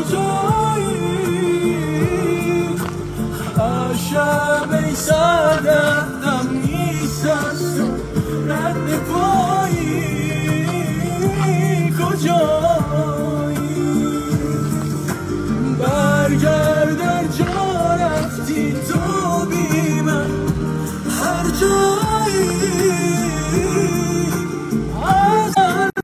کجایی؟ شب ای سردم نیست از تو رد پایی، کجایی؟ برگرد جا رفتی تو